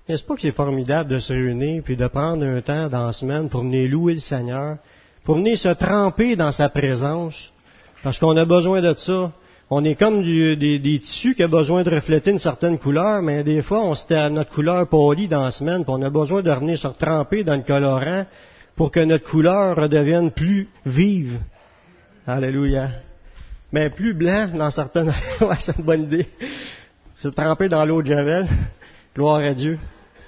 N'est-ce pas que c'est formidable de se réunir puis de prendre un temps dans la semaine pour venir louer le Seigneur, pour venir se tremper dans sa présence, parce qu'on a besoin de ça. On est comme des tissus qui ont besoin de refléter une certaine couleur, mais des fois, on s'était à notre couleur pâlie dans la semaine, puis on a besoin de revenir se tremper dans le colorant pour que notre couleur redevienne plus vive. Alléluia. Mais plus blanc dans certaines... ouais, c'est une bonne idée. Se tremper dans l'eau de Javel. Gloire à Dieu.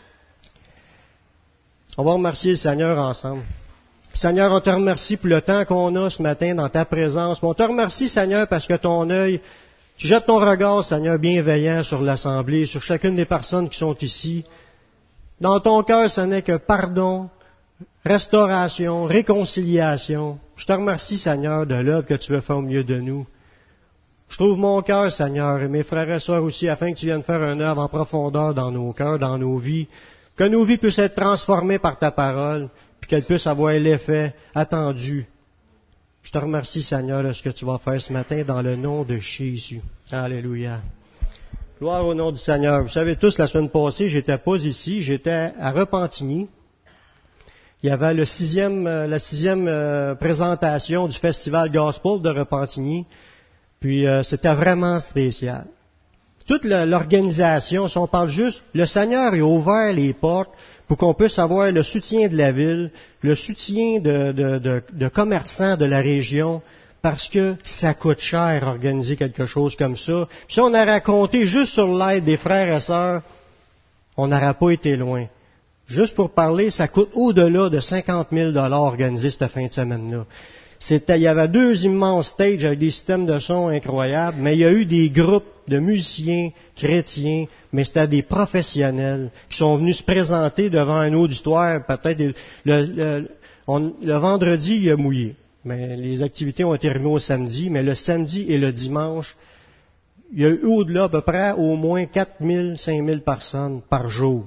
On va remercier le Seigneur ensemble. Seigneur, on te remercie pour le temps qu'on a ce matin dans ta présence. On te remercie, Seigneur, parce que ton œil, tu jettes ton regard, Seigneur, bienveillant sur l'Assemblée, sur chacune des personnes qui sont ici. Dans ton cœur, ce n'est que pardon, restauration, réconciliation. Je te remercie, Seigneur, de l'œuvre que tu veux faire au milieu de nous. Je trouve mon cœur, Seigneur, et mes frères et sœurs aussi, afin que tu viennes faire une œuvre en profondeur dans nos cœurs, dans nos vies, que nos vies puissent être transformées par ta parole, puis qu'elles puissent avoir l'effet attendu. Je te remercie, Seigneur, de ce que tu vas faire ce matin dans le nom de Jésus. Alléluia. Gloire au nom du Seigneur. Vous savez tous, la semaine passée, j'étais pas ici, j'étais à Repentigny. Il y avait la sixième présentation du Festival Gospel de Repentigny. Puis c'était vraiment spécial. Toute l'organisation, si on parle juste, le Seigneur a ouvert les portes pour qu'on puisse avoir le soutien de la ville, le soutien de commerçants de la région, parce que ça coûte cher organiser quelque chose comme ça. Puis si on a raconté juste sur l'aide des frères et sœurs, on n'aurait pas été loin. Juste pour parler, ça coûte au-delà de 50 000 $ organiser cette fin de semaine-là. Il y avait 2 immenses stages avec des systèmes de son incroyables, mais il y a eu des groupes de musiciens chrétiens, mais c'était des professionnels qui sont venus se présenter devant un auditoire. Peut-être le vendredi, il a mouillé, mais les activités ont été remis au samedi, mais le samedi et le dimanche, il y a eu au-delà à peu près au moins 4 000, 5 000 personnes par jour.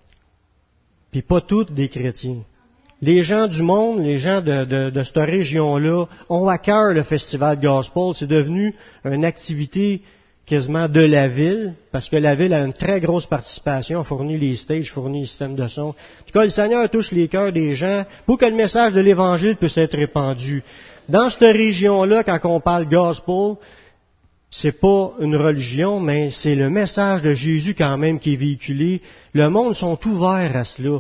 Puis pas toutes des chrétiens. Les gens du monde, les gens de cette région-là, ont à cœur le Festival Gospel. C'est devenu une activité quasiment de la ville, parce que la ville a une très grosse participation, fournit les stages, fournit les systèmes de son. En tout cas, le Seigneur touche les cœurs des gens pour que le message de l'Évangile puisse être répandu. Dans cette région-là, quand on parle Gospel, c'est pas une religion, mais c'est le message de Jésus quand même qui est véhiculé. Le monde sont ouverts à cela.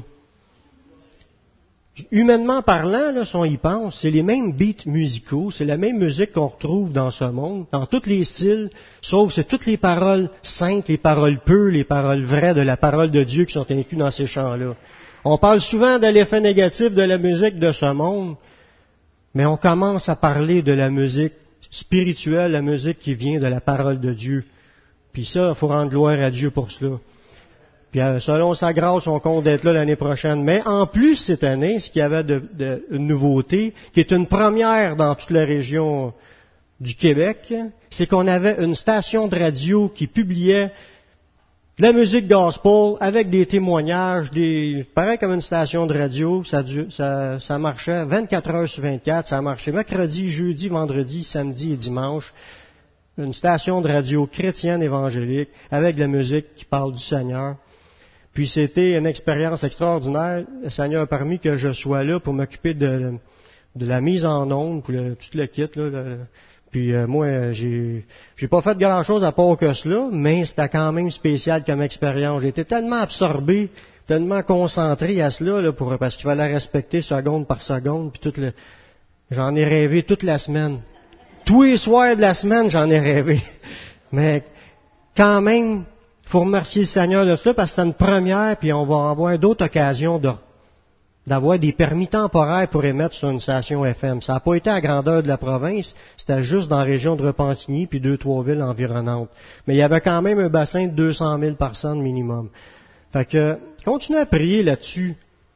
Humainement parlant, là, si on y pense, c'est les mêmes beats musicaux, c'est la même musique qu'on retrouve dans ce monde, dans tous les styles, sauf c'est toutes les paroles saintes, les paroles pures, les paroles vraies de la parole de Dieu qui sont incluses dans ces chants-là. On parle souvent de l'effet négatif de la musique de ce monde, mais on commence à parler de la musique spirituelle, la musique qui vient de la parole de Dieu. Puis ça, il faut rendre gloire à Dieu pour cela. Puis selon sa grâce, on compte d'être là l'année prochaine. Mais en plus, cette année, ce qu'il y avait une nouveauté, qui est une première dans toute la région du Québec, c'est qu'on avait une station de radio qui publiait de la musique gospel avec des témoignages, pareil comme une station de radio, ça marchait 24 heures sur 24, ça marchait mercredi, jeudi, vendredi, samedi et dimanche. Une station de radio chrétienne évangélique avec de la musique qui parle du Seigneur. Puis c'était une expérience extraordinaire. Le Seigneur a permis que je sois là pour m'occuper de la mise en onde, pour tout le kit. Puis moi, j'ai pas fait grand-chose à part que cela, mais c'était quand même spécial comme expérience. J'étais tellement absorbé, tellement concentré à cela, parce qu'il fallait respecter seconde par seconde. Puis j'en ai rêvé toute la semaine. Tous les soirs de la semaine, j'en ai rêvé. Mais quand même, il faut remercier le Seigneur de cela parce que c'est une première, puis on va avoir d'autres occasions d'avoir des permis temporaires pour émettre sur une station FM. Ça n'a pas été à la grandeur de la province, c'était juste dans la région de Repentigny, puis 2-3 villes environnantes. Mais il y avait quand même un bassin de 200 000 personnes minimum. Fait que, continuez à prier là-dessus.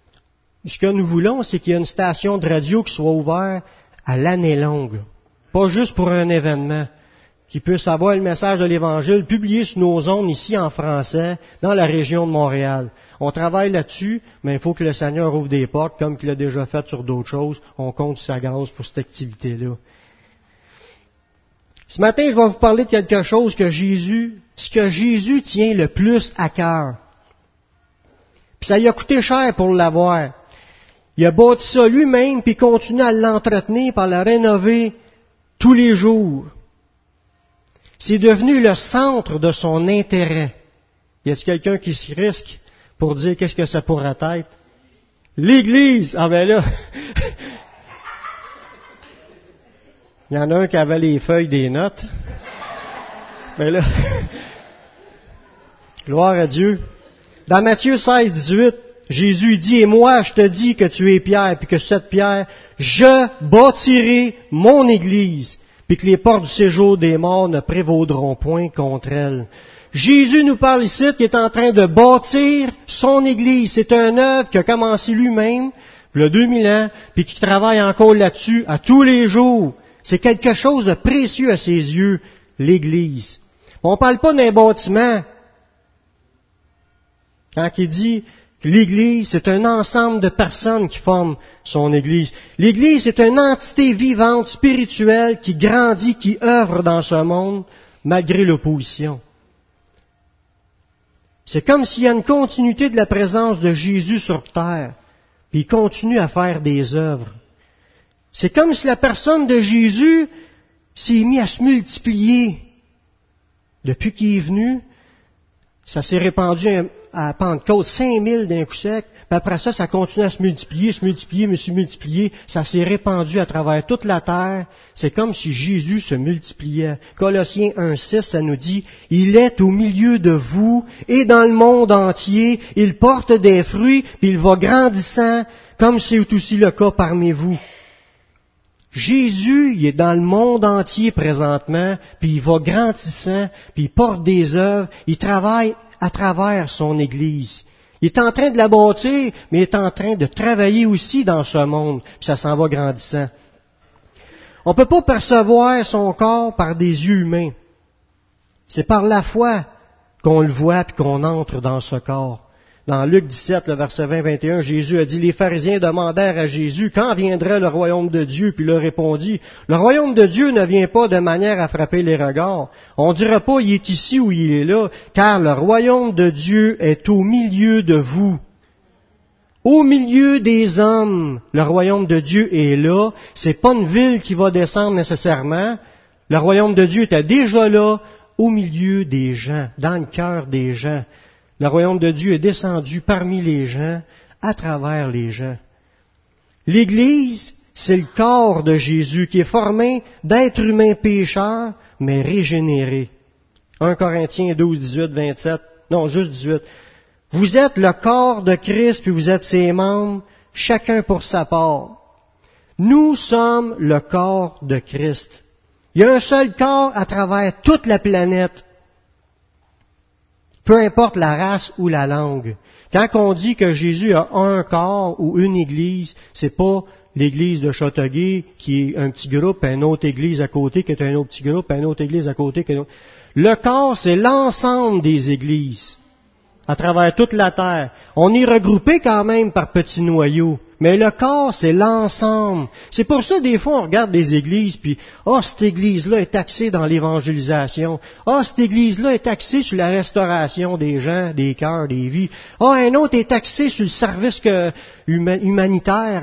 Ce que nous voulons, c'est qu'il y ait une station de radio qui soit ouverte à l'année longue. Pas juste pour un événement. Qui puisse avoir le message de l'Évangile publié sur nos ondes ici en français, dans la région de Montréal. On travaille là-dessus, mais il faut que le Seigneur ouvre des portes, comme il l'a déjà fait sur d'autres choses. On compte sa grâce pour cette activité-là. Ce matin, je vais vous parler de quelque chose ce que Jésus tient le plus à cœur. Puis ça lui a coûté cher pour l'avoir. Il a bâti ça lui-même, puis continue à l'entretenir, par la rénover tous les jours. C'est devenu le centre de son intérêt. Y a-t-il quelqu'un qui se risque pour dire qu'est-ce que ça pourrait être? L'Église! Ah ben là! Il y en a un qui avait les feuilles des notes. Ben là... Gloire à Dieu. Dans Matthieu 16, 18, Jésus dit, « Et moi, je te dis que tu es Pierre, puis que cette pierre, je bâtirai mon Église, puis que les portes du séjour des morts ne prévaudront point contre elle. » Jésus nous parle ici qu'il est en train de bâtir son Église. C'est une œuvre qui a commencé lui-même, il y a 2000 ans, puis qui travaille encore là-dessus à tous les jours. C'est quelque chose de précieux à ses yeux, l'Église. On ne parle pas d'un bâtiment. Quand il dit que l'Église, c'est un ensemble de personnes qui forment son Église. L'Église, c'est une entité vivante, spirituelle, qui grandit, qui œuvre dans ce monde, malgré l'opposition. C'est comme s'il y a une continuité de la présence de Jésus sur terre, puis il continue à faire des œuvres. C'est comme si la personne de Jésus s'est mise à se multiplier. Depuis qu'il est venu, ça s'est répandu à Pentecôte, 5000 d'un coup sec, puis après ça, ça continue à se multiplier, ça s'est répandu à travers toute la terre. C'est comme si Jésus se multipliait. Colossiens 1,6, ça nous dit, « Il est au milieu de vous et dans le monde entier, il porte des fruits, puis il va grandissant, comme c'est aussi le cas parmi vous. » Jésus, il est dans le monde entier présentement, puis il va grandissant, puis il porte des œuvres, il travaille à travers son Église. Il est en train de la bâtir, mais il est en train de travailler aussi dans ce monde, puis ça s'en va grandissant. On ne peut pas percevoir son corps par des yeux humains. C'est par la foi qu'on le voit puis qu'on entre dans ce corps. Dans Luc 17, le verset 20-21, Jésus a dit, les pharisiens demandèrent à Jésus, quand viendrait le royaume de Dieu? Puis il leur répondit, le royaume de Dieu ne vient pas de manière à frapper les regards. On ne dira pas, il est ici ou il est là, car le royaume de Dieu est au milieu de vous. Au milieu des hommes, le royaume de Dieu est là. C'est pas une ville qui va descendre nécessairement. Le royaume de Dieu était déjà là, au milieu des gens, dans le cœur des gens. Le royaume de Dieu est descendu parmi les gens, à travers les gens. L'Église, c'est le corps de Jésus qui est formé d'êtres humains pécheurs, mais régénérés. 1 Corinthiens 12, 18, 27, non, juste 18. Vous êtes le corps de Christ, puis vous êtes ses membres, chacun pour sa part. Nous sommes le corps de Christ. Il y a un seul corps à travers toute la planète. Peu importe la race ou la langue. Quand on dit que Jésus a un corps ou une église, c'est pas l'église de Châteauguay qui est un petit groupe, une autre église à côté qui est un autre petit groupe, une autre église à côté qui est un autre. Le corps, c'est l'ensemble des églises à travers toute la terre. On est regroupé quand même par petits noyaux. Mais le corps, c'est l'ensemble. C'est pour ça, des fois, on regarde des églises, puis « Ah, cette église-là est axée dans l'évangélisation. Ah, cette église-là est axée sur la restauration des gens, des cœurs, des vies. Ah, un autre est axé sur le service humanitaire. »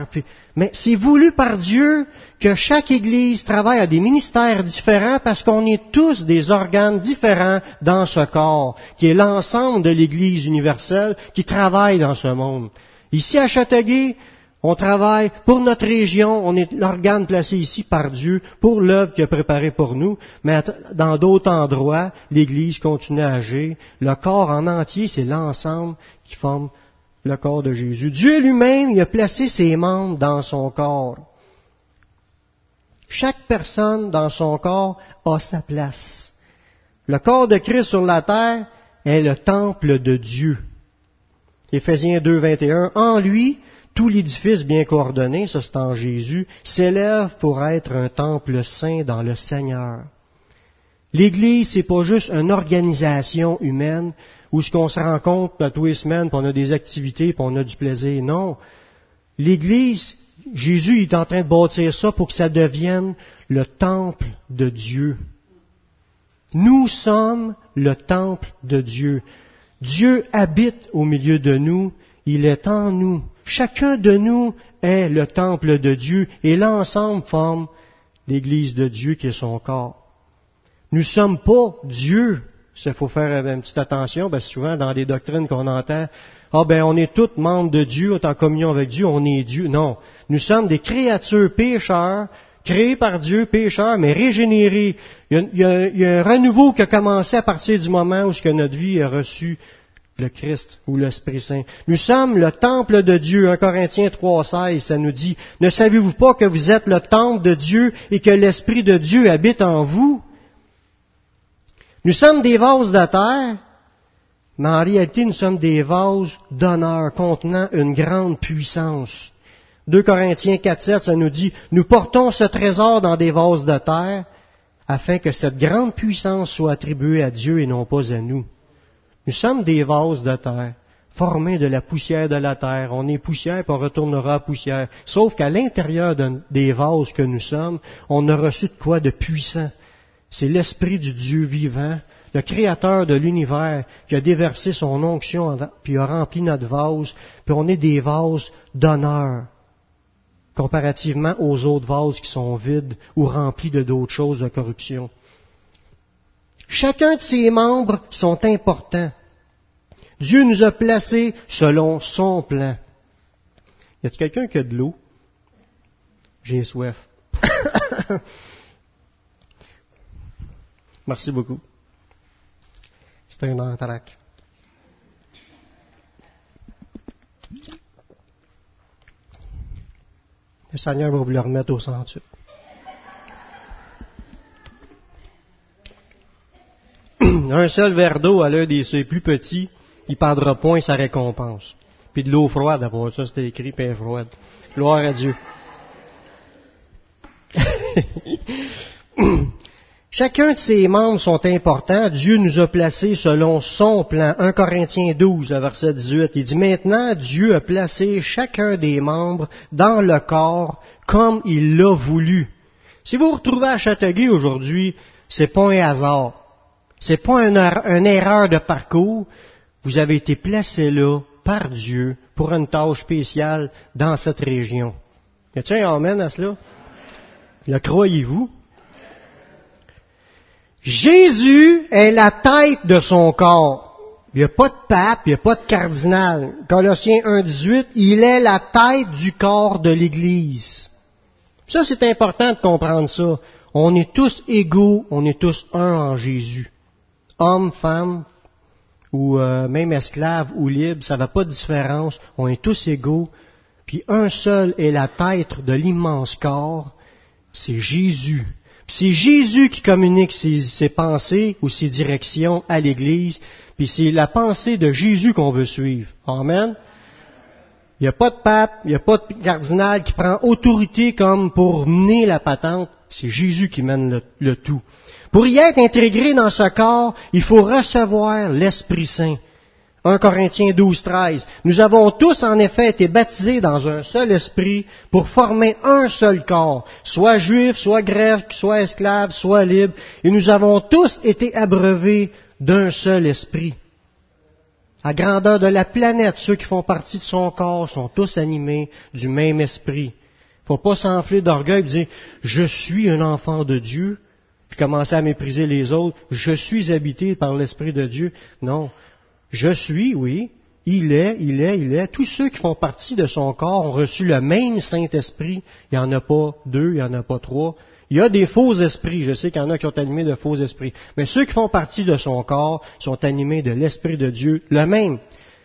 Mais c'est voulu par Dieu que chaque église travaille à des ministères différents parce qu'on est tous des organes différents dans ce corps, qui est l'ensemble de l'Église universelle qui travaille dans ce monde. Ici, à Châteauguay, on travaille pour notre région, on est l'organe placé ici par Dieu pour l'œuvre qu'il a préparée pour nous, mais dans d'autres endroits, l'Église continue à agir. Le corps en entier, c'est l'ensemble qui forme le corps de Jésus. Dieu lui-même, il a placé ses membres dans son corps. Chaque personne dans son corps a sa place. Le corps de Christ sur la terre est le temple de Dieu. Éphésiens 2, 21, en lui, tout l'édifice bien coordonné, ça c'est en Jésus, s'élève pour être un temple saint dans le Seigneur. L'Église, c'est pas juste une organisation humaine où ce qu'on se rencontre tous les semaines, puis on a des activités, puis on a du plaisir. Non. L'Église, Jésus est en train de bâtir ça pour que ça devienne le temple de Dieu. Nous sommes le temple de Dieu. Dieu habite au milieu de nous. il est en nous. Chacun de nous est le temple de Dieu et l'ensemble forme l'Église de Dieu qui est son corps. Nous ne sommes pas Dieu. Il faut faire une petite attention, parce que souvent dans les doctrines qu'on entend, on est tous membres de Dieu, on est en communion avec Dieu, on est Dieu. Non, nous sommes des créatures pécheurs, créés par Dieu, pécheurs, mais régénérés. Il y a un renouveau qui a commencé à partir du moment où notre vie a reçu le Christ ou l'Esprit Saint. Nous sommes le temple de Dieu. 1 Corinthiens 3,16, ça nous dit, « Ne savez-vous pas que vous êtes le temple de Dieu et que l'Esprit de Dieu habite en vous? » Nous sommes des vases de terre, mais en réalité, nous sommes des vases d'honneur contenant une grande puissance. 2 Corinthiens 4,7, ça nous dit, « Nous portons ce trésor dans des vases de terre, afin que cette grande puissance soit attribuée à Dieu et non pas à nous. » Nous sommes des vases de terre, formés de la poussière de la terre. On est poussière, puis on retournera à poussière. Sauf qu'à l'intérieur des vases que nous sommes, on a reçu de quoi de puissant. C'est l'Esprit du Dieu vivant, le Créateur de l'univers, qui a déversé son onction, puis a rempli notre vase, puis on est des vases d'honneur, comparativement aux autres vases qui sont vides ou remplis de d'autres choses de corruption. Chacun de ses membres sont importants. Dieu nous a placés selon son plan. Y a-t-il quelqu'un qui a de l'eau? J'ai soif. Merci beaucoup. C'était un entraque. Le Seigneur va vous le remettre au centre. Un seul verre d'eau à l'un des ceux plus petits, il ne perdra point sa récompense. Puis de l'eau froide, après ça, c'était écrit, pain froide. Gloire à Dieu. Chacun de ses membres sont importants. Dieu nous a placés selon son plan. 1 Corinthiens 12, verset 18, il dit, « Maintenant, Dieu a placé chacun des membres dans le corps comme il l'a voulu. » Si vous vous retrouvez à Châteauguay aujourd'hui, c'est pas un hasard. C'est pas une erreur de parcours. Vous avez été placé là par Dieu pour une tâche spéciale dans cette région. Y a-t-il un amen à cela? Le croyez-vous? Jésus est la tête de son corps. Il n'y a pas de pape, il n'y a pas de cardinal. Colossiens 1,18, il est la tête du corps de l'Église. Ça, c'est important de comprendre ça. On est tous égaux, on est tous un en Jésus. Homme, femme, ou même esclave ou libre, ça ne va pas de différence. On est tous égaux. Puis un seul est la tête de l'immense corps, c'est Jésus. Puis c'est Jésus qui communique ses pensées ou ses directions à l'Église. Puis c'est la pensée de Jésus qu'on veut suivre. Amen. Il n'y a pas de pape, il n'y a pas de cardinal qui prend autorité comme pour mener la patente. C'est Jésus qui mène le tout. Pour y être intégré dans ce corps, il faut recevoir l'Esprit Saint. 1 Corinthiens 12, 13. Nous avons tous en effet été baptisés dans un seul esprit pour former un seul corps, soit juif, soit grec, soit esclave, soit libre, et nous avons tous été abreuvés d'un seul esprit. À grandeur de la planète, ceux qui font partie de son corps sont tous animés du même esprit. Il ne faut pas s'enfler d'orgueil et dire « Je suis un enfant de Dieu », puis commencer à mépriser les autres. « Je suis habité par l'Esprit de Dieu ». Non. Je suis, oui. Il est. Tous ceux qui font partie de son corps ont reçu le même Saint-Esprit. Il n'y en a pas deux, il n'y en a pas trois. Il y a des faux esprits. Je sais qu'il y en a qui sont animés de faux esprits. Mais ceux qui font partie de son corps sont animés de l'Esprit de Dieu, le même.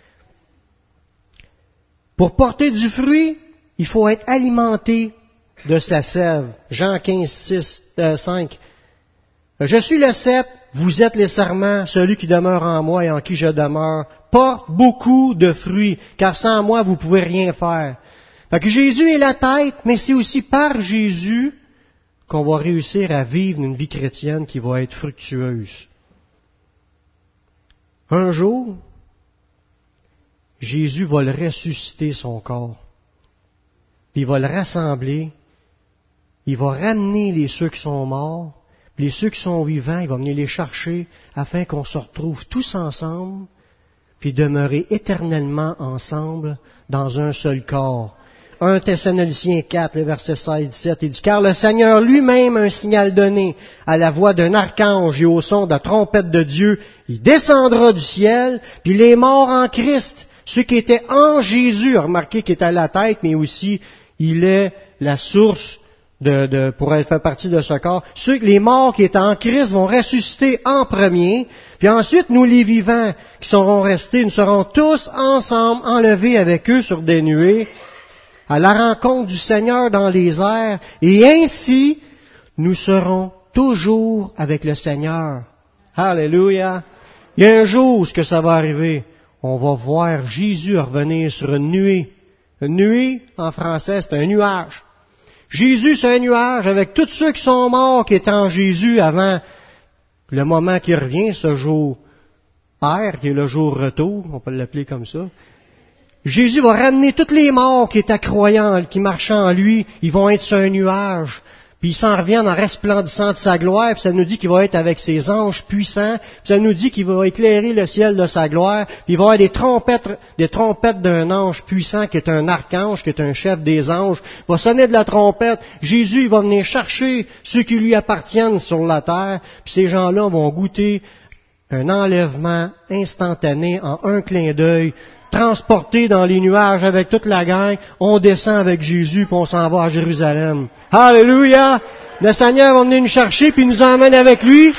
Pour porter du fruit, il faut être alimenté de sa sève. Jean 15, 5. Je suis le cep, vous êtes les sarments, celui qui demeure en moi et en qui je demeure, porte beaucoup de fruits, car sans moi vous pouvez rien faire. Fait que Jésus est la tête, mais c'est aussi par Jésus qu'on va réussir à vivre une vie chrétienne qui va être fructueuse. Un jour, Jésus va le ressusciter son corps. Puis il va le rassembler. Il va ramener ceux qui sont morts. Puis ceux qui sont vivants, il va venir les chercher afin qu'on se retrouve tous ensemble. puis demeurer éternellement ensemble dans un seul corps. 1 Thessaloniciens 4, le verset 16-17, il dit « Car le Seigneur lui-même a un signal donné à la voix d'un archange et au son de la trompette de Dieu. Il descendra du ciel, puis les morts en Christ, ceux qui étaient en Jésus, remarquez qu'il est à la tête, mais aussi il est la source pour faire partie de ce corps. Les morts qui étaient en Christ vont ressusciter en premier, puis ensuite nous les vivants qui seront restés, nous serons tous ensemble enlevés avec eux sur des nuées, à la rencontre du Seigneur dans les airs, et ainsi nous serons toujours avec le Seigneur. Alléluia! Il y a un jour où ce que ça va arriver, on va voir Jésus revenir sur une nuée. Une nuée, en français, c'est un nuage. Jésus, c'est un nuage avec tous ceux qui sont morts, qui étaient en Jésus avant le moment qui revient, ce jour R, qui est le jour retour, on peut l'appeler comme ça. Jésus va ramener tous les morts qui étaient croyants, qui marchaient en lui, ils vont être sur un nuage, puis ils s'en reviennent en resplendissant de sa gloire, puis ça nous dit qu'il va être avec ses anges puissants, puis ça nous dit qu'il va éclairer le ciel de sa gloire, puis il va y avoir des trompettes d'un ange puissant qui est un archange, qui est un chef des anges, il va sonner de la trompette, Jésus il va venir chercher ceux qui lui appartiennent sur la terre, puis ces gens-là vont goûter un enlèvement instantané en un clin d'œil, transportés dans les nuages avec toute la gang, on descend avec Jésus puis on s'en va à Jérusalem. Alléluia! Le Seigneur va venir nous chercher puis nous emmène avec lui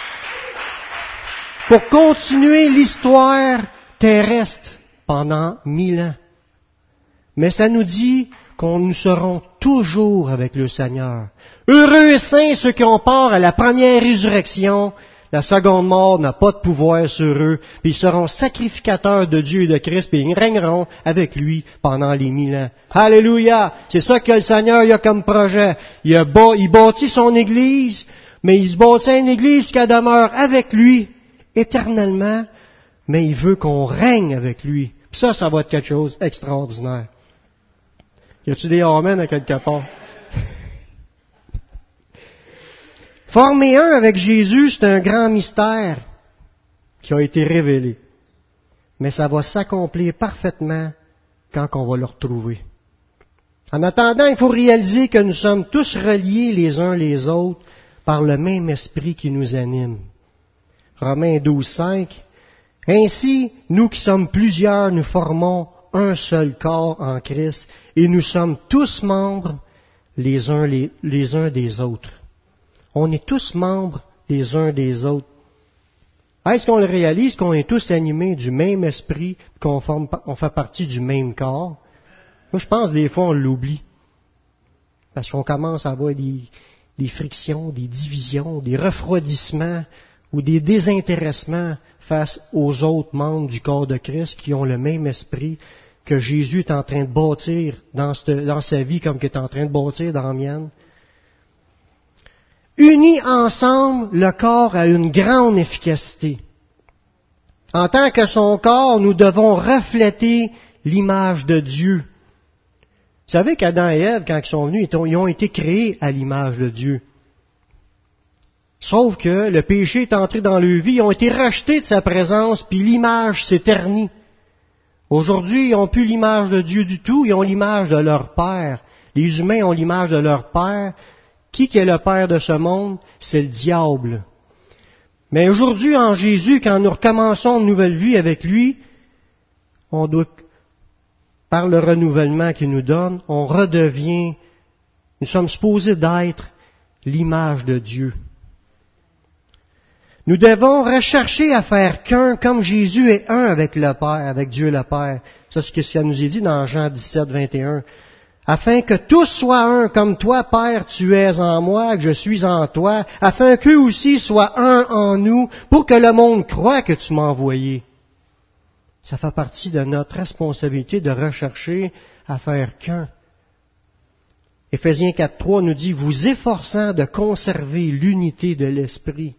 pour continuer l'histoire terrestre pendant 1000 ans. Mais ça nous dit qu'on nous serons toujours avec le Seigneur. Heureux et saints ceux qui ont part à la première résurrection. La seconde mort n'a pas de pouvoir sur eux, puis ils seront sacrificateurs de Dieu et de Christ, puis ils règneront avec lui pendant les 1000 ans. Alléluia! C'est ça que le Seigneur il a comme projet. Il bâtit son Église, mais il se bâtit une Église qui demeure avec lui éternellement, mais il veut qu'on règne avec lui. Puis ça va être quelque chose d'extraordinaire. Y a-tu des amens à quelque part? Former un avec Jésus, c'est un grand mystère qui a été révélé. Mais ça va s'accomplir parfaitement quand on va le retrouver. En attendant, il faut réaliser que nous sommes tous reliés les uns les autres par le même esprit qui nous anime. Romains 12:5. Ainsi, nous qui sommes plusieurs, nous formons un seul corps en Christ et nous sommes tous membres les uns des autres. On est tous membres les uns des autres. Est-ce qu'on le réalise qu'on est tous animés du même esprit, qu'on fait partie du même corps? Moi, je pense que des fois, on l'oublie. Parce qu'on commence à avoir des frictions, des divisions, des refroidissements ou des désintéressements face aux autres membres du corps de Christ qui ont le même esprit que Jésus est en train de bâtir dans sa vie comme qu'il est en train de bâtir dans la mienne. Unis ensemble, le corps a une grande efficacité. En tant que son corps, nous devons refléter l'image de Dieu. Vous savez qu'Adam et Ève, quand ils sont venus, ils ont été créés à l'image de Dieu. Sauf que le péché est entré dans leur vie, ils ont été rachetés de sa présence, puis l'image s'est ternie. Aujourd'hui, ils n'ont plus l'image de Dieu du tout, ils ont l'image de leur Père. Les humains ont l'image de leur Père. Qui est le père de ce monde? C'est le diable. Mais aujourd'hui, en Jésus, quand nous recommençons une nouvelle vie avec lui, on doit, par le renouvellement qu'il nous donne, on redevient, nous sommes supposés d'être l'image de Dieu. Nous devons rechercher à faire qu'un, comme Jésus est un avec le Père, avec Dieu le Père. Ça, c'est ce que ça nous est dit dans Jean 17, 21. Afin que tous soient un, comme toi, Père, tu es en moi, que je suis en toi, afin qu'eux aussi soient un en nous, pour que le monde croie que tu m'as envoyé. Ça fait partie de notre responsabilité de rechercher à faire qu'un. Éphésiens 4.3 nous dit, vous efforçant de conserver l'unité de l'esprit.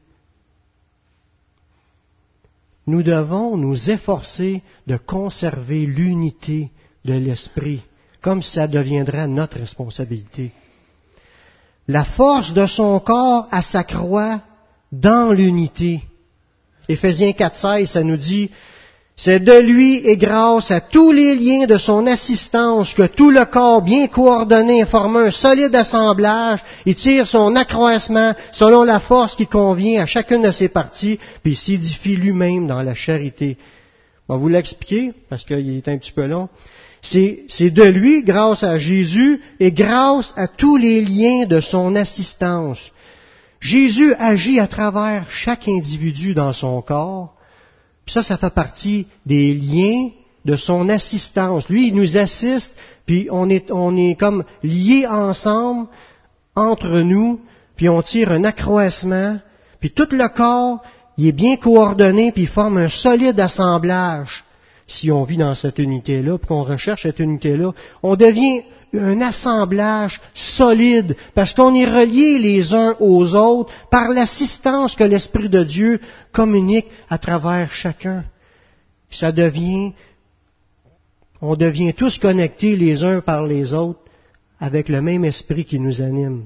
Nous devons nous efforcer de conserver l'unité de l'esprit, comme si ça deviendrait notre responsabilité. La force de son corps à s'accroît dans l'unité. Éphésiens 4.16, ça nous dit, C'est de lui et grâce à tous les liens de son assistance que tout le corps bien coordonné forme un solide assemblage et tire son accroissement selon la force qui convient à chacune de ses parties, puis s'édifie lui-même dans la charité. On va vous l'expliquer, parce qu'il est un petit peu long. C'est de lui, grâce à Jésus, et grâce à tous les liens de son assistance. Jésus agit à travers chaque individu dans son corps. Puis ça fait partie des liens de son assistance. Lui, il nous assiste, puis on est comme liés ensemble, entre nous, puis on tire un accroissement, puis tout le corps, il est bien coordonné, puis il forme un solide assemblage. Si on vit dans cette unité-là, puis qu'on recherche cette unité-là, on devient un assemblage solide, parce qu'on est reliés les uns aux autres par l'assistance que l'Esprit de Dieu communique à travers chacun. Puis on devient tous connectés les uns par les autres avec le même esprit qui nous anime.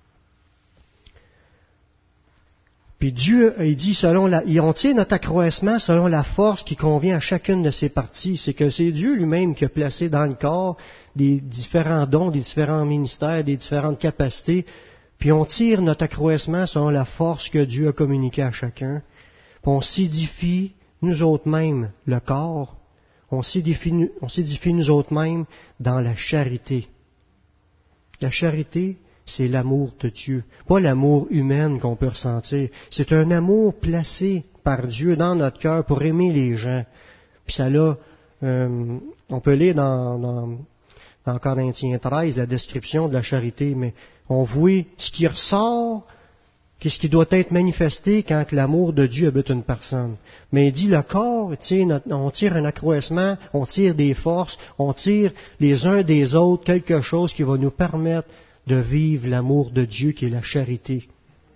Puis Dieu, il dit, on tire notre accroissement selon la force qui convient à chacune de ses parties. C'est que c'est Dieu lui-même qui a placé dans le corps des différents dons, des différents ministères, des différentes capacités. Puis on tire notre accroissement selon la force que Dieu a communiquée à chacun. Puis on s'édifie nous autres mêmes le corps. On s'édifie nous autres mêmes dans la charité. La charité, c'est l'amour de Dieu, pas l'amour humain qu'on peut ressentir. C'est un amour placé par Dieu dans notre cœur pour aimer les gens. Puis ça là, on peut lire dans Corinthiens 13 la description de la charité, mais on voit ce qui ressort, qu'est-ce qui doit être manifesté quand l'amour de Dieu habite une personne. Mais il dit le corps, on tire un accroissement, on tire des forces, on tire les uns des autres quelque chose qui va nous permettre de vivre l'amour de Dieu qui est la charité.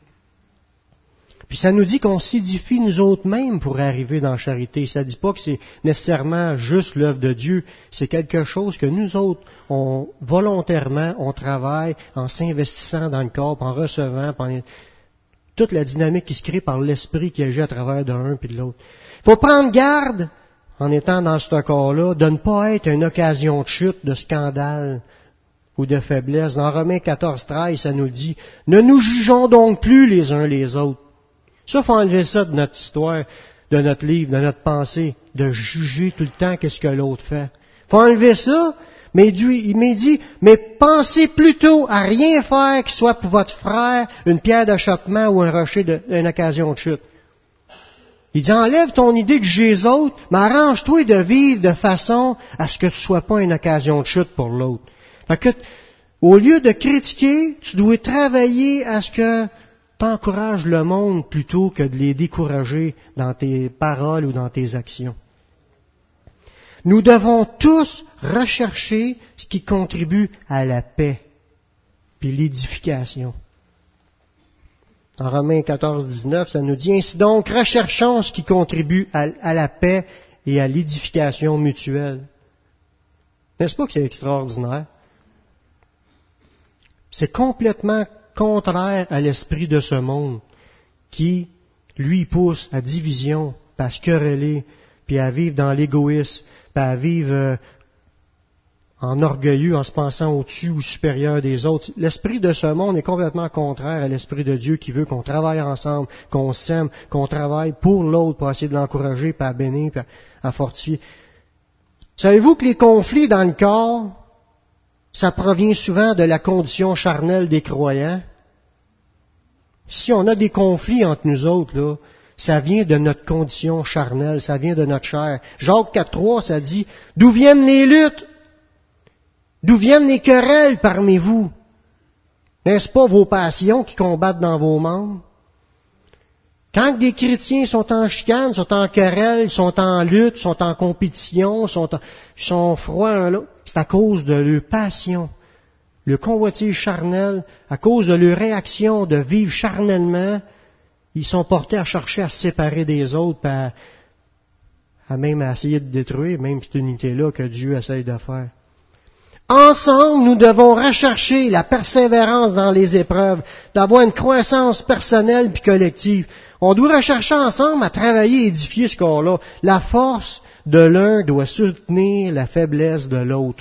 Puis ça nous dit qu'on s'édifie nous autres mêmes pour arriver dans la charité. Ça ne dit pas que c'est nécessairement juste l'œuvre de Dieu. C'est quelque chose que nous autres, volontairement, on travaille en s'investissant dans le corps, en recevant, toute la dynamique qui se crée par l'esprit qui agit à travers de l'un puis de l'autre. Il faut prendre garde, en étant dans ce corps-là, de ne pas être une occasion de chute, de scandale ou de faiblesse. Dans Romains 14, 13, ça nous dit « Ne nous jugeons donc plus les uns les autres. » Ça, il faut enlever ça de notre histoire, de notre livre, de notre pensée, de juger tout le temps qu'est-ce que l'autre fait. Il faut enlever ça, mais il m'a dit « Mais pensez plutôt à rien faire qui soit pour votre frère une pierre d'achoppement ou un rocher une occasion de chute. » Il dit « Enlève ton idée de juger les autres, mais arrange-toi de vivre de façon à ce que tu ne sois pas une occasion de chute pour l'autre. » Fait que, au lieu de critiquer, tu dois travailler à ce que tu encourages le monde plutôt que de les décourager dans tes paroles ou dans tes actions. Nous devons tous rechercher ce qui contribue à la paix puis l'édification. En Romains 14, 19, ça nous dit « Ainsi donc, recherchons ce qui contribue à la paix et à l'édification mutuelle. » N'est-ce pas que c'est extraordinaire? C'est complètement contraire à l'esprit de ce monde qui, lui, pousse à division, puis à se quereller, puis à vivre dans l'égoïsme, puis à vivre en orgueilleux, en se pensant au-dessus ou supérieur des autres. L'esprit de ce monde est complètement contraire à l'esprit de Dieu qui veut qu'on travaille ensemble, qu'on s'aime, qu'on travaille pour l'autre, pour essayer de l'encourager, puis à bénir, puis à fortifier. Savez-vous que les conflits dans le corps, ça provient souvent de la condition charnelle des croyants? Si on a des conflits entre nous autres, là, ça vient de notre condition charnelle, ça vient de notre chair. Jacques 4.3, ça dit, « D'où viennent les luttes? D'où viennent les querelles parmi vous? N'est-ce pas vos passions qui combattent dans vos membres? » Quand des chrétiens sont en chicane, sont en querelle, sont en lutte, sont en compétition, sont froids un l'autre, c'est à cause de leur passion, le convoitise charnel, à cause de leur réaction de vivre charnellement, ils sont portés à chercher à se séparer des autres, à même à essayer de détruire, même cette unité-là que Dieu essaye de faire. Ensemble, nous devons rechercher la persévérance dans les épreuves, d'avoir une croissance personnelle puis collective. On doit rechercher ensemble à travailler et édifier ce corps-là, la force de l'un doit soutenir la faiblesse de l'autre.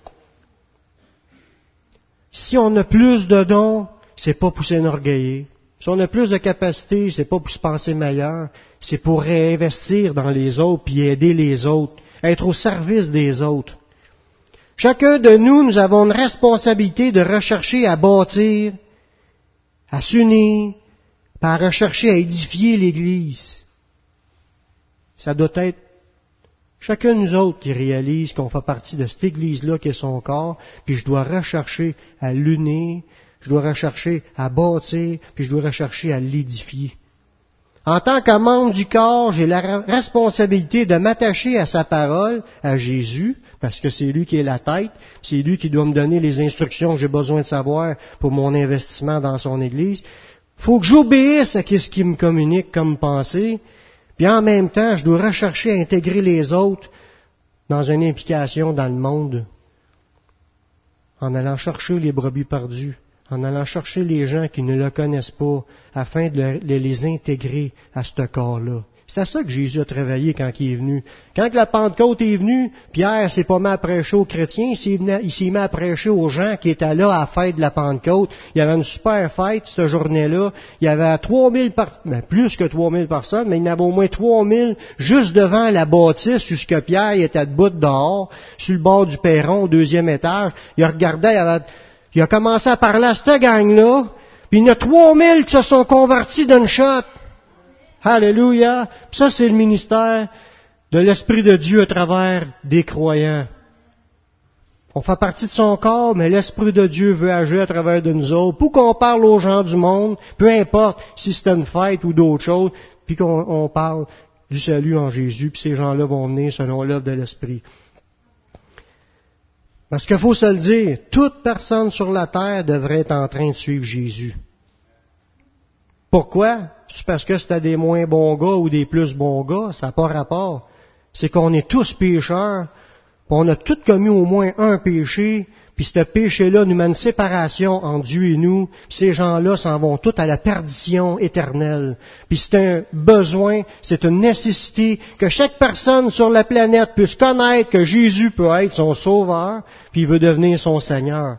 Si on a plus de dons, c'est pas pour s'enorgueiller. Si on a plus de capacité, c'est pas pour se penser meilleur, c'est pour réinvestir dans les autres puis aider les autres, être au service des autres. Chacun de nous, nous avons une responsabilité de rechercher à bâtir, à s'unir, à rechercher à édifier l'Église. Ça doit être chacun de nous autres qui réalise qu'on fait partie de cette Église-là qui est son corps, puis je dois rechercher à l'unir, je dois rechercher à bâtir, puis je dois rechercher à l'édifier. En tant que membre du corps, j'ai la responsabilité de m'attacher à sa parole, à Jésus, parce que c'est lui qui est la tête, c'est lui qui doit me donner les instructions que j'ai besoin de savoir pour mon investissement dans son Église. Il faut que j'obéisse à ce qu'il me communique comme pensée, puis en même temps, je dois rechercher à intégrer les autres dans une implication dans le monde, en allant chercher les brebis perdues, en allant chercher les gens qui ne le connaissent pas, afin de les intégrer à ce corps-là. C'est à ça que Jésus a travaillé quand il est venu. Quand la Pentecôte est venue, Pierre s'est pas mis à prêcher aux chrétiens, il s'est mis à prêcher aux gens qui étaient là à la fête de la Pentecôte. Il y avait une super fête cette journée-là. Il y avait plus que 3000 personnes, mais il y en avait au moins 3000 juste devant la bâtisse, jusqu'à Pierre était debout dehors, sur le bord du perron, au 2e étage. Il regardait, il a commencé à parler à cette gang-là, puis il y en a 3000 qui se sont convertis d'une shot. Alléluia! Ça, c'est le ministère de l'Esprit de Dieu à travers des croyants. On fait partie de son corps, mais l'Esprit de Dieu veut agir à travers de nous autres, pour qu'on parle aux gens du monde, peu importe si c'est une fête ou d'autres choses, puis qu'on parle du salut en Jésus, puis ces gens-là vont venir selon l'œuvre de l'Esprit. Parce qu'il faut se le dire, toute personne sur la terre devrait être en train de suivre Jésus. Pourquoi? C'est parce que c'était des moins bons gars ou des plus bons gars, ça n'a pas rapport. C'est qu'on est tous pécheurs, puis on a tous commis au moins un péché, puis ce péché-là nous met une séparation entre Dieu et nous, puis ces gens-là s'en vont tous à la perdition éternelle. Puis c'est un besoin, c'est une nécessité que chaque personne sur la planète puisse connaître que Jésus peut être son sauveur, puis il veut devenir son Seigneur.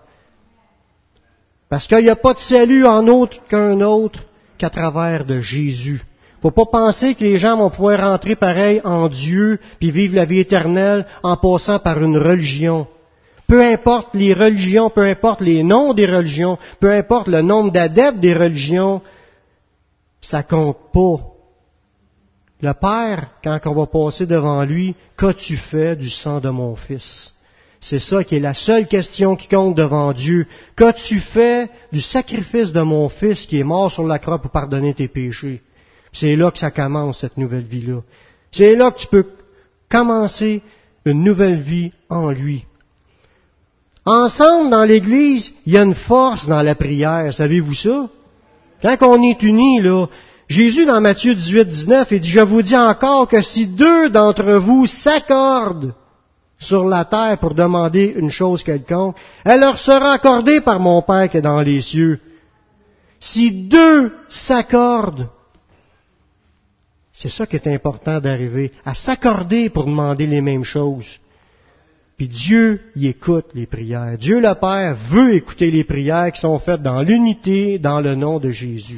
Parce qu'il n'y a pas de salut en autre qu'un autre qu'à travers de Jésus. Faut pas penser que les gens vont pouvoir rentrer pareil en Dieu puis vivre la vie éternelle en passant par une religion. Peu importe les religions, peu importe les noms des religions, peu importe le nombre d'adeptes des religions, ça compte pas. Le Père, quand on va passer devant lui, qu'as-tu fait du sang de mon fils? C'est ça qui est la seule question qui compte devant Dieu. Qu'as-tu fait du sacrifice de mon Fils qui est mort sur la croix pour pardonner tes péchés? C'est là que ça commence, cette nouvelle vie-là. C'est là que tu peux commencer une nouvelle vie en lui. Ensemble, dans l'Église, il y a une force dans la prière. Savez-vous ça? Quand on est unis, là, Jésus, dans Matthieu 18, 19, il dit, « Je vous dis encore que si 2 d'entre vous s'accordent sur la terre pour demander une chose quelconque, elle leur sera accordée par mon Père qui est dans les cieux. » Si 2 s'accordent, c'est ça qui est important d'arriver, à s'accorder pour demander les mêmes choses. Puis Dieu, il écoute les prières. Dieu le Père veut écouter les prières qui sont faites dans l'unité, dans le nom de Jésus.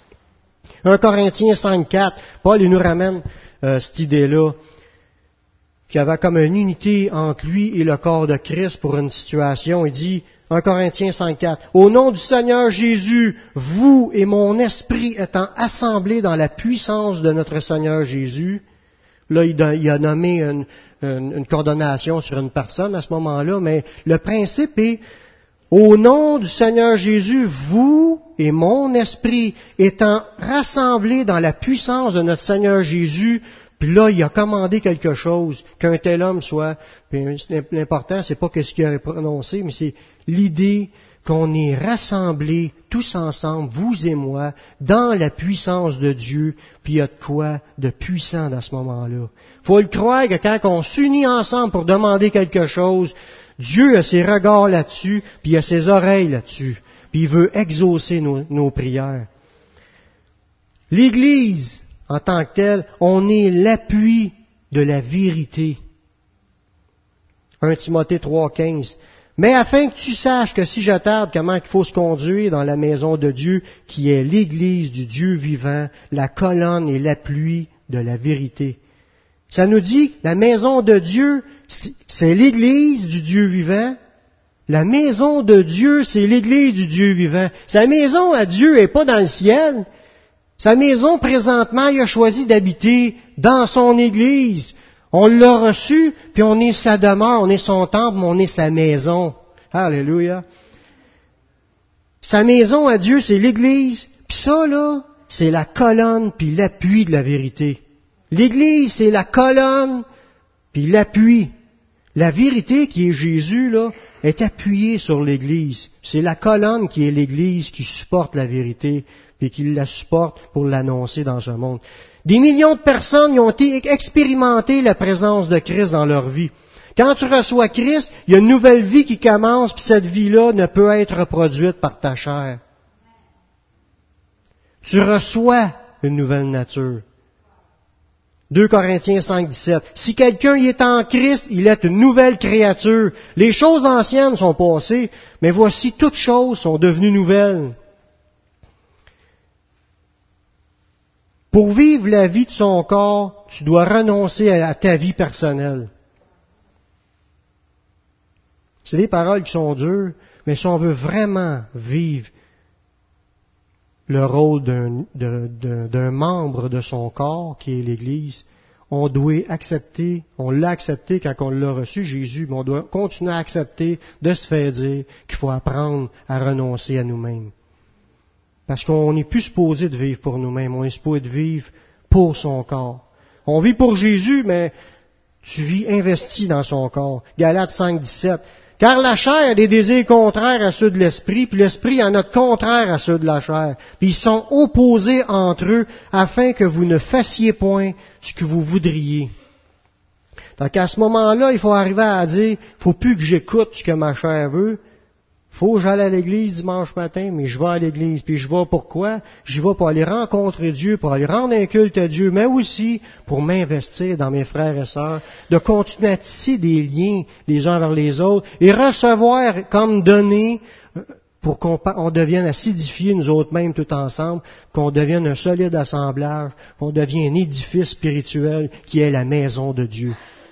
1 Corinthiens 5.4, Paul il nous ramène cette idée-là, qu'il y avait comme une unité entre lui et le corps de Christ pour une situation. Il dit, 1 Corinthiens 5.4, « Au nom du Seigneur Jésus, vous et mon esprit étant assemblés dans la puissance de notre Seigneur Jésus. » Là, il a nommé une coordination sur une personne à ce moment-là, mais le principe est, au nom du Seigneur Jésus, vous et mon esprit étant rassemblés dans la puissance de notre Seigneur Jésus. Puis là, il a commandé quelque chose, qu'un tel homme soit. Puis l'important, c'est pas ce qu'il a prononcé, mais c'est l'idée qu'on est rassemblés tous ensemble, vous et moi, dans la puissance de Dieu. Puis il y a de quoi de puissant dans ce moment-là. Faut le croire que quand on s'unit ensemble pour demander quelque chose, Dieu a ses regards là-dessus, puis il a ses oreilles là-dessus. Puis il veut exaucer nos prières. L'Église, en tant que telle, on est l'appui de la vérité. 1 Timothée 3,15. Mais afin que tu saches que si je tarde, comment il faut se conduire dans la maison de Dieu, qui est l'Église du Dieu vivant, la colonne et l'appui de la vérité. Ça nous dit que la maison de Dieu, c'est l'Église du Dieu vivant. La maison de Dieu, c'est l'Église du Dieu vivant. Sa maison à Dieu n'est pas dans le ciel. Sa maison, présentement, il a choisi d'habiter dans son Église. On l'a reçu, puis on est sa demeure, on est son temple, on est sa maison. Alléluia. Sa maison à Dieu, c'est l'Église. Puis ça, là, c'est la colonne puis l'appui de la vérité. L'Église, c'est la colonne puis l'appui. La vérité qui est Jésus, là, est appuyée sur l'Église. C'est la colonne qui est l'Église qui supporte la vérité et qui la supporte pour l'annoncer dans ce monde. Des millions de personnes y ont expérimenté la présence de Christ dans leur vie. Quand tu reçois Christ, il y a une nouvelle vie qui commence, puis cette vie-là ne peut être reproduite par ta chair. Tu reçois une nouvelle nature. 2 Corinthiens 5, 17. Si quelqu'un y est en Christ, il est une nouvelle créature. Les choses anciennes sont passées, mais voici toutes choses sont devenues nouvelles. Pour vivre la vie de son corps, tu dois renoncer à ta vie personnelle. C'est des paroles qui sont dures, mais si on veut vraiment vivre le rôle d'un membre de son corps, qui est l'Église, on doit accepter, on l'a accepté quand on l'a reçu, Jésus, mais on doit continuer à accepter de se faire dire qu'il faut apprendre à renoncer à nous-mêmes. Parce qu'on n'est plus supposé de vivre pour nous-mêmes, on est supposé de vivre pour son corps. On vit pour Jésus, mais tu vis investi dans son corps. Galates 5, 17. Car la chair a des désirs contraires à ceux de l'esprit, puis l'esprit en a de contraires à ceux de la chair. Puis ils sont opposés entre eux, afin que vous ne fassiez point ce que vous voudriez. Donc à ce moment-là, il faut arriver à dire, il faut plus que j'écoute ce que ma chair veut. Faut que j'aille à l'église dimanche matin, mais je vais à l'église. Puis je vais pourquoi? J'y vais pour aller rencontrer Dieu, pour aller rendre un culte à Dieu, mais aussi pour m'investir dans mes frères et sœurs, de continuer à tisser des liens les uns vers les autres et recevoir comme donné pour qu'on devienne à s'édifier nous autres mêmes tout ensemble, qu'on devienne un solide assemblage, qu'on devienne un édifice spirituel qui est la maison de Dieu.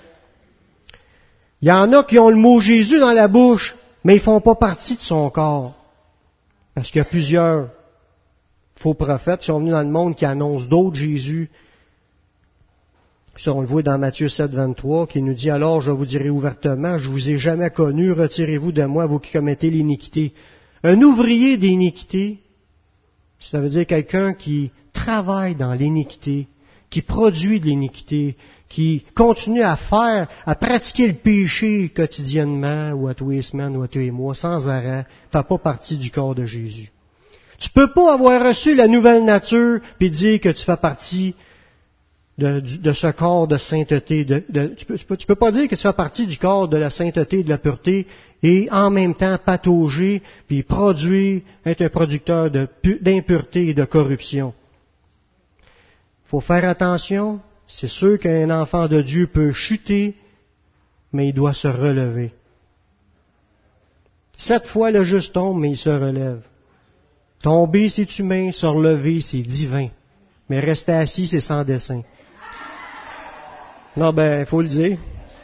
Il y en a qui ont le mot Jésus dans la bouche, mais ils ne font pas partie de son corps. Parce qu'il y a plusieurs faux prophètes qui sont venus dans le monde qui annoncent d'autres Jésus. Ça, on le voit dans Matthieu 7, 23, qui nous dit « Alors je vous dirai ouvertement, je vous ai jamais connu, retirez-vous de moi, vous qui commettez l'iniquité. » Un ouvrier d'iniquité, ça veut dire quelqu'un qui travaille dans l'iniquité, qui produit de l'iniquité, qui continue à pratiquer le péché quotidiennement, ou à tous les semaines, ou à tous les mois, sans arrêt, ne fait pas partie du corps de Jésus. Tu peux pas avoir reçu la nouvelle nature, puis dire que tu fais partie de ce corps de sainteté. Tu peux pas dire que tu fais partie du corps de la sainteté et de la pureté, et en même temps patauger, puis produire, être un producteur d'impureté et de corruption. Il faut faire attention. C'est sûr qu'un enfant de Dieu peut chuter, mais il doit se relever. 7 fois le juste tombe, mais il se relève. Tomber, c'est humain, se relever, c'est divin. Mais rester assis, c'est sans dessein. Non, il faut le dire.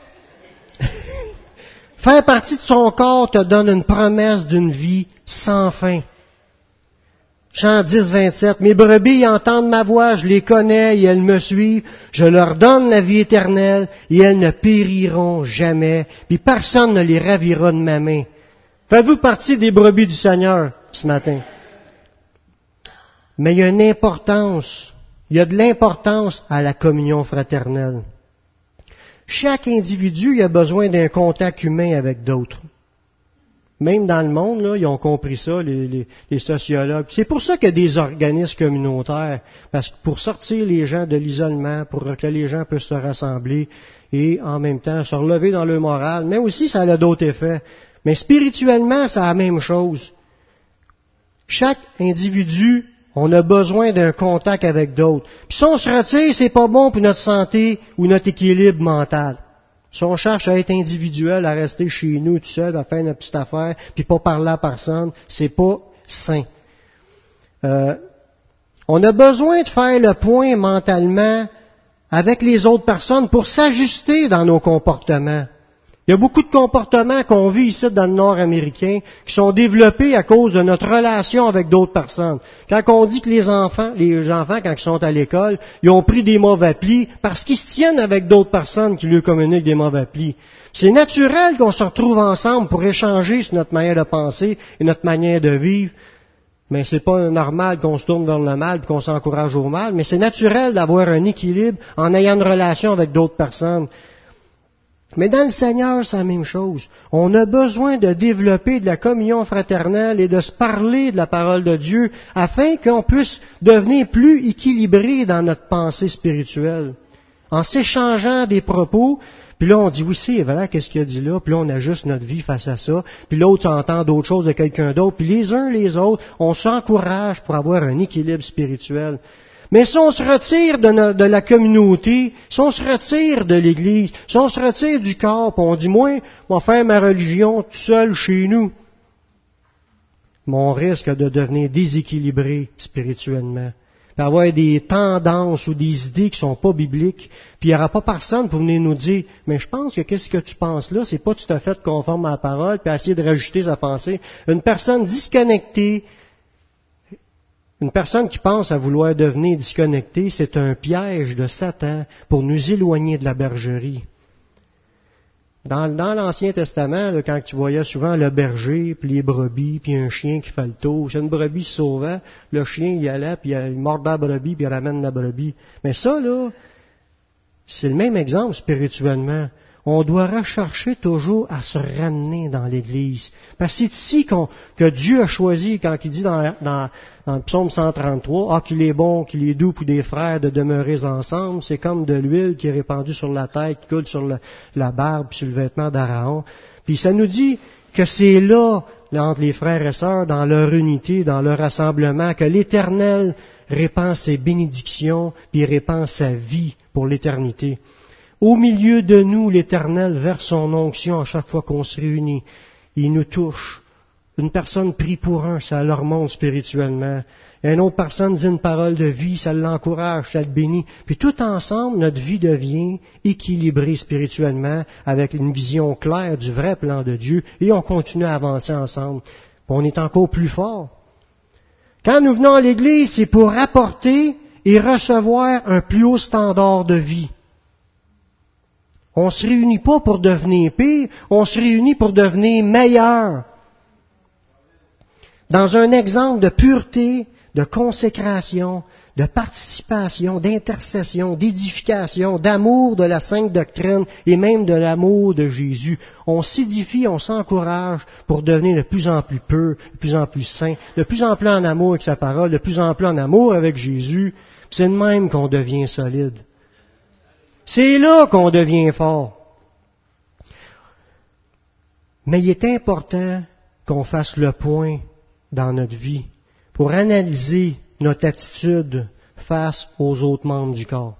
Faire partie de son corps te donne une promesse d'une vie sans fin. Chant 10, 27. Mes brebis entendent ma voix, je les connais et elles me suivent. Je leur donne la vie éternelle et elles ne périront jamais. Puis personne ne les ravira de ma main. Faites-vous partie des brebis du Seigneur ce matin? Mais il y a une importance, il y a de l'importance à la communion fraternelle. Chaque individu a besoin d'un contact humain avec d'autres. Même dans le monde, là, ils ont compris ça, les sociologues. C'est pour ça qu'il y a des organismes communautaires, parce que pour sortir les gens de l'isolement, pour que les gens puissent se rassembler et en même temps se relever dans leur morale, mais aussi ça a d'autres effets. Mais spirituellement, c'est la même chose. Chaque individu On a besoin d'un contact avec d'autres. Puis si on se retire, c'est pas bon pour notre santé ou notre équilibre mental. Si on cherche à être individuel, à rester chez nous tout seul, à faire notre petite affaire, puis pas parler à personne, c'est pas sain. On a besoin de faire le point mentalement avec les autres personnes pour s'ajuster dans nos comportements. Il y a beaucoup de comportements qu'on vit ici dans le Nord américain qui sont développés à cause de notre relation avec d'autres personnes. Quand on dit que les enfants, quand ils sont à l'école, ils ont pris des mauvais plis parce qu'ils se tiennent avec d'autres personnes qui lui communiquent des mauvais plis. C'est naturel qu'on se retrouve ensemble pour échanger sur notre manière de penser et notre manière de vivre. Mais c'est pas normal qu'on se tourne vers le mal et qu'on s'encourage au mal, mais c'est naturel d'avoir un équilibre en ayant une relation avec d'autres personnes. Mais dans le Seigneur, c'est la même chose. On a besoin de développer de la communion fraternelle et de se parler de la parole de Dieu afin qu'on puisse devenir plus équilibré dans notre pensée spirituelle. En s'échangeant des propos, puis là on dit oui, c'est vrai, qu'est-ce qu'il a dit là, puis là on ajuste notre vie face à ça, puis l'autre entend d'autres choses de quelqu'un d'autre, puis les uns les autres, on s'encourage pour avoir un équilibre spirituel. Mais si on se retire de la communauté, si on se retire de l'Église, si on se retire du corps, puis on dit, moi, je vais faire ma religion tout seul chez nous, on risque de devenir déséquilibré spirituellement, puis avoir des tendances ou des idées qui sont pas bibliques, puis il n'y aura pas personne pour venir nous dire, mais je pense que qu'est-ce que tu penses là, c'est pas tout à fait conforme à la parole, puis essayer de rajouter sa pensée. Une personne disconnectée, une personne qui pense à vouloir devenir disconnectée, c'est un piège de Satan pour nous éloigner de la bergerie. Dans l'Ancien Testament, là, quand tu voyais souvent le berger, puis les brebis, puis un chien qui fait le tour, si une brebis se sauvait, le chien y allait, puis il mordait la brebis, puis il ramène la brebis. Mais ça, là, c'est le même exemple spirituellement. On doit rechercher toujours à se ramener dans l'Église. Parce que c'est ici que Dieu a choisi, quand il dit dans le psaume 133, « qu'il est bon, qu'il est doux pour des frères de demeurer ensemble. C'est comme de l'huile qui est répandue sur la tête, qui coule sur la barbe, puis sur le vêtement d'Aaron. » Puis ça nous dit que c'est là, entre les frères et sœurs, dans leur unité, dans leur rassemblement, que l'Éternel répand ses bénédictions, puis répand sa vie pour l'éternité. Au milieu de nous, l'Éternel verse son onction à chaque fois qu'on se réunit. Il nous touche. Une personne prie pour un, ça leur monte spirituellement. Et une autre personne dit une parole de vie, ça l'encourage, ça le bénit. Puis tout ensemble, notre vie devient équilibrée spirituellement avec une vision claire du vrai plan de Dieu et on continue à avancer ensemble. Puis on est encore plus fort. Quand nous venons à l'Église, c'est pour apporter et recevoir un plus haut standard de vie. On ne se réunit pas pour devenir pire, on se réunit pour devenir meilleur. Dans un exemple de pureté, de consécration, de participation, d'intercession, d'édification, d'amour de la sainte doctrine et même de l'amour de Jésus. On s'édifie, on s'encourage pour devenir de plus en plus pur, de plus en plus saint, de plus en plus en amour avec sa parole, de plus en plus en amour avec Jésus. C'est de même qu'on devient solide. C'est là qu'on devient fort. Mais il est important qu'on fasse le point dans notre vie pour analyser notre attitude face aux autres membres du corps.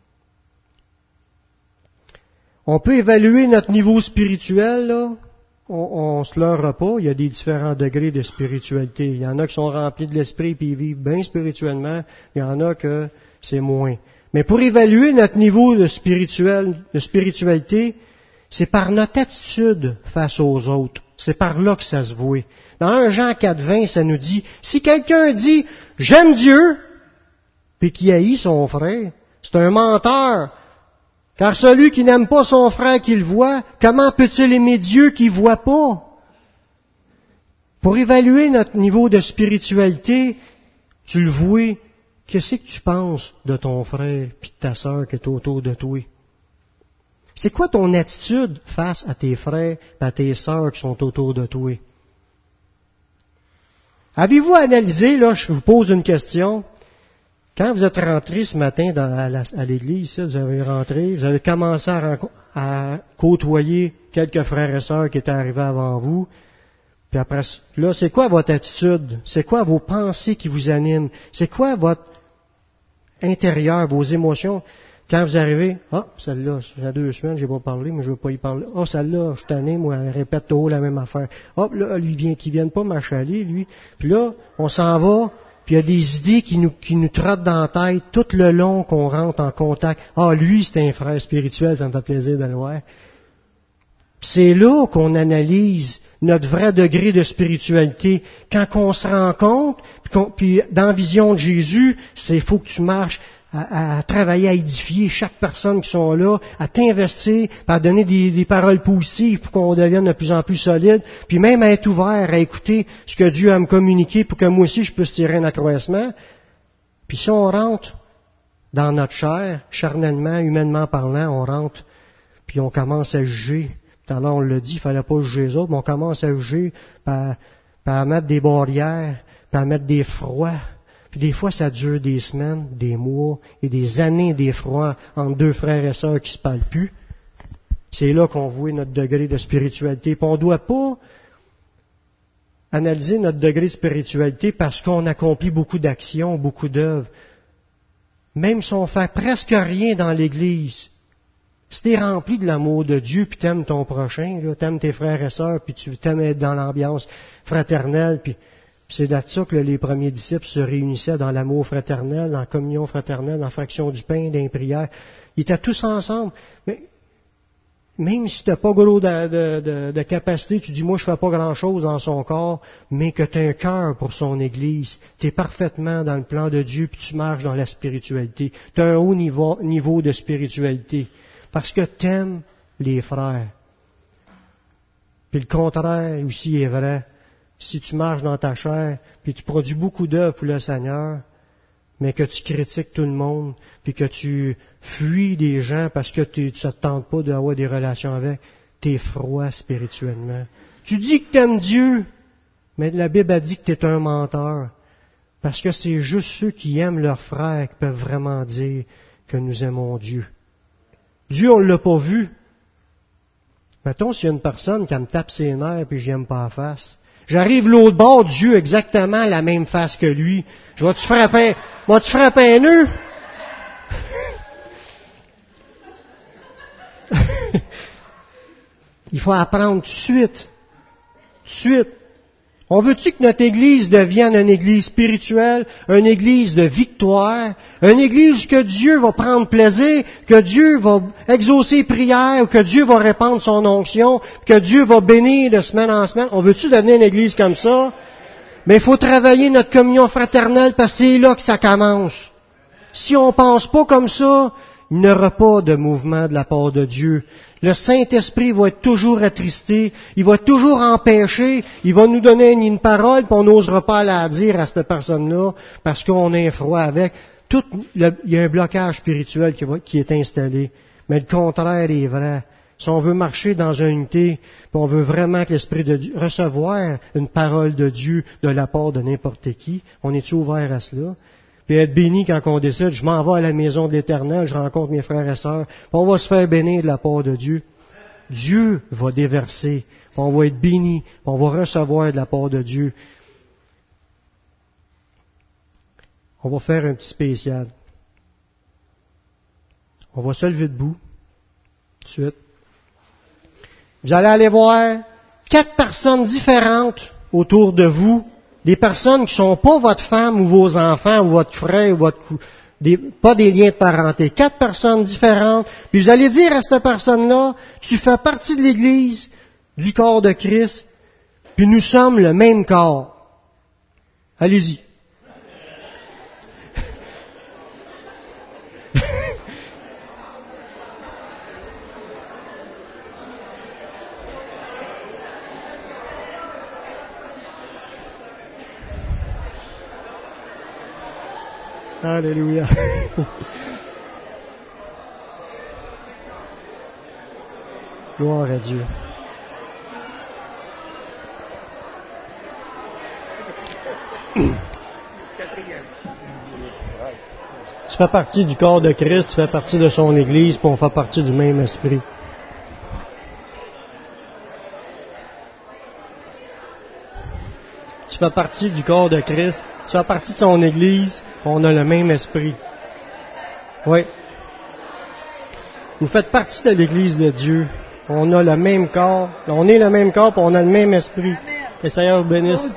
On peut évaluer notre niveau spirituel, là. On ne se leurra pas, il y a des différents degrés de spiritualité. Il y en a qui sont remplis de l'esprit et ils vivent bien spirituellement, il y en a que c'est moins. Mais pour évaluer notre niveau de spiritualité, c'est par notre attitude face aux autres. C'est par là que ça se voit. Dans 1 Jean 4,20, ça nous dit, si quelqu'un dit « j'aime Dieu », puis qui haït son frère, c'est un menteur. Car celui qui n'aime pas son frère qu'il voit, comment peut-il aimer Dieu qu'il ne voit pas? Pour évaluer notre niveau de spiritualité, tu le vois. Qu'est-ce que tu penses de ton frère puis de ta sœur qui est autour de toi? C'est quoi ton attitude face à tes frères et à tes sœurs qui sont autour de toi? Avez-vous analysé, là, je vous pose une question, quand vous êtes rentré ce matin à l'église, vous avez commencé à côtoyer quelques frères et sœurs qui étaient arrivés avant vous, Puis après, là, c'est quoi votre attitude? C'est quoi vos pensées qui vous animent? C'est quoi votre intérieur, vos émotions? Quand vous arrivez, celle-là, ça fait 2 semaines, j'ai pas parlé, mais je veux pas y parler. Celle-là, je suis tanné, moi, elle répète toujours la même affaire. Là, qui viennent pas m'achaler, lui. Puis là, on s'en va, puis il y a des idées qui nous trottent dans la tête tout le long qu'on rentre en contact. Lui, c'est un frère spirituel, ça me fait plaisir de le voir. Puis c'est là qu'on analyse notre vrai degré de spiritualité. Quand on se rend compte, puis dans la vision de Jésus, c'est faut que tu marches à travailler à édifier chaque personne qui sont là, à t'investir, à donner des paroles positives pour qu'on devienne de plus en plus solide, puis même à être ouvert, à écouter ce que Dieu a à me communiquer pour que moi aussi je puisse tirer un accroissement. Puis si on rentre dans notre chair, charnellement, humainement parlant, on rentre, puis on commence à juger. Tout à l'heure on l'a dit, il fallait pas juger les autres, mais on commence à juger, puis à mettre des barrières, puis à mettre des froids. Puis des fois, ça dure des semaines, des mois et des années d'effroi entre 2 frères et sœurs qui se parlent plus. C'est là qu'on voit notre degré de spiritualité. Puis on ne doit pas analyser notre degré de spiritualité parce qu'on accomplit beaucoup d'actions, beaucoup d'œuvres. Même si on fait presque rien dans l'Église, si tu es rempli de l'amour de Dieu, puis t'aimes ton prochain, t'aimes tes frères et sœurs, puis tu t'aimes être dans l'ambiance fraternelle, puis c'est de ça que les premiers disciples se réunissaient dans l'amour fraternel, en communion fraternelle, en fraction du pain, dans les prières. Ils étaient tous ensemble. Mais même si tu n'as pas gros de capacité, tu dis, moi je fais pas grand-chose dans son corps, mais que tu as un cœur pour son Église, tu es parfaitement dans le plan de Dieu, puis tu marches dans la spiritualité. Tu as un haut niveau de spiritualité, parce que tu aimes les frères. Puis le contraire aussi est vrai. Si tu marches dans ta chair, puis tu produis beaucoup d'œuvres pour le Seigneur, mais que tu critiques tout le monde, puis que tu fuis des gens parce que ça ne te tente pas d'avoir des relations avec, tu es froid spirituellement. Tu dis que tu aimes Dieu, mais la Bible a dit que tu es un menteur, parce que c'est juste ceux qui aiment leurs frères qui peuvent vraiment dire que nous aimons Dieu. Dieu, on ne l'a pas vu. Mettons, s'il y a une personne qui me tape ses nerfs puis je n'aime pas la face, j'arrive l'autre bord, Dieu exactement la même face que lui. Je vais-tu frapper un nœud? Il faut apprendre tout de suite. On veut-tu que notre Église devienne une Église spirituelle, une Église de victoire, une Église que Dieu va prendre plaisir, que Dieu va exaucer les prières, que Dieu va répandre son onction, que Dieu va bénir de semaine en semaine? On veut-tu devenir une Église comme ça? Mais il faut travailler notre communion fraternelle parce que c'est là que ça commence. Si on pense pas comme ça, il n'y aura pas de mouvement de la part de Dieu. Le Saint-Esprit va être toujours attristé, il va toujours empêcher, il va nous donner une parole, puis on n'osera pas la dire à cette personne-là, parce qu'on est froid avec. Il y a un blocage spirituel qui est installé. Mais le contraire est vrai. Si on veut marcher dans une unité, puis on veut vraiment que l'Esprit de Dieu, recevoir une parole de Dieu de la part de n'importe qui, on est-tu ouvert à cela? Puis être béni quand on décide, je m'en vais à la maison de l'Éternel, je rencontre mes frères et sœurs, puis on va se faire bénir de la part de Dieu. Dieu va déverser, puis on va être béni, puis on va recevoir de la part de Dieu. On va faire un petit spécial. On va se lever debout, tout de suite. Vous allez aller voir 4 personnes différentes autour de vous, des personnes qui ne sont pas votre femme ou vos enfants ou votre frère ou pas des liens de parenté. 4 personnes différentes. Puis vous allez dire à cette personne-là, tu fais partie de l'Église, du corps de Christ, puis nous sommes le même corps. Allez-y. Alléluia. Gloire à Dieu. Tu fais partie du corps de Christ, tu fais partie de son Église, puis on fait partie du même esprit. Tu fais partie du corps de Christ. Tu fais partie de son Église. On a le même esprit. Oui. Vous faites partie de l'Église de Dieu. On a le même corps. On est le même corps, puis on a le même esprit. Que le Seigneur vous bénisse.